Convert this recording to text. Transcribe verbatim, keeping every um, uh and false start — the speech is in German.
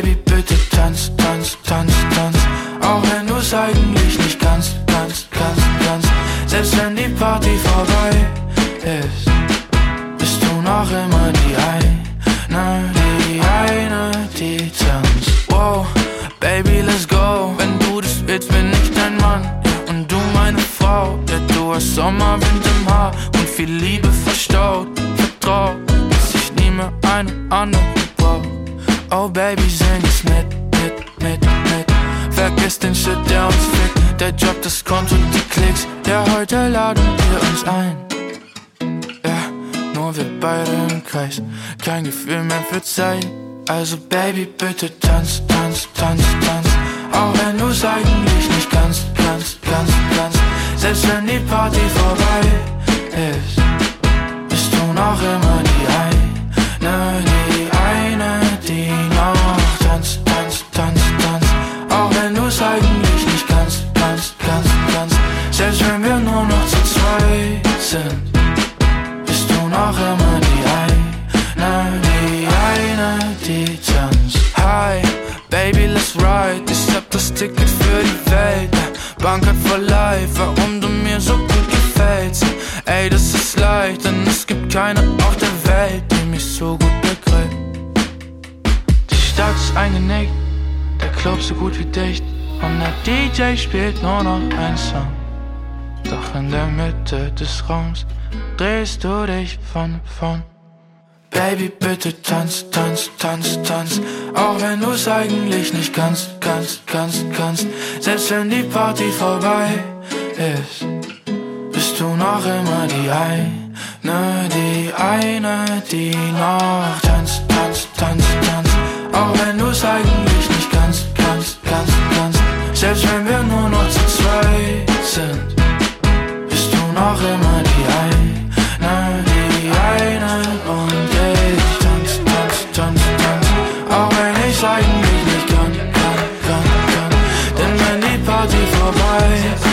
Baby, bitte tanz, tanz, tanz, tanz. Auch wenn du's eigentlich nicht kannst, kannst, kannst, kannst. Selbst wenn die Party vorbei ist, bist du noch immer die eine, die eine, die tanzt. Wow, Baby, let's go. Wenn du das willst, bin ich dein Mann und du meine Frau. Ja, du hast Sommerwind im Haar und viel Liebe verstaut. Vertrau, dass ich nie mehr eine andere brauch. Oh Baby, sing es mit, mit, mit, mit. Vergiss den Shit, der uns fickt. Der Job, das Konto und die Klicks. Ja, heute laden wir uns ein. Ja, nur wir beide im Kreis. Kein Gefühl mehr für Zeit. Also Baby, bitte tanz, tanz, tanz, tanz. Auch wenn du's eigentlich nicht kannst, kannst, kannst, kannst. Selbst wenn die Party vorbei ist, bist du noch immer die eine, die eine, die noch tanzt, tanzt, tanzt, tanzt. Auch wenn du's eigentlich nicht kannst, kannst, kannst, kannst. Selbst wenn wir nur noch zu zweit sind, bist du noch immer die eine, die eine, die tanzt. Hi, Baby, let's ride. Ich hab das Ticket für die Welt. Bankert for life, warum du mir so gut gefällst. Ey, das ist leicht, denn es gibt keine auf der Welt, die mich so gut begreift. Die Stadt ist eingenickt, der Club so gut wie dicht und der D J spielt nur noch ein Song. Doch in der Mitte des Raums drehst du dich von vorn. Baby, bitte tanz, tanz, tanz, tanz. Auch wenn du's eigentlich nicht kannst, kannst, kannst, kannst. Selbst wenn die Party vorbei ist, bist du noch immer die eine, die eine, die noch tanzt, tanzt, tanzt, tanzt. Auch wenn du's eigentlich nicht kannst, kannst, kannst, kannst. Selbst wenn wir nur noch zu zweit sind, bist du noch immer die eine, die eine und ich tanz, tanz, tanz, tanz. Auch wenn ich's eigentlich nicht kann, kann, kann, kann. Denn wenn die Party vorbei ist,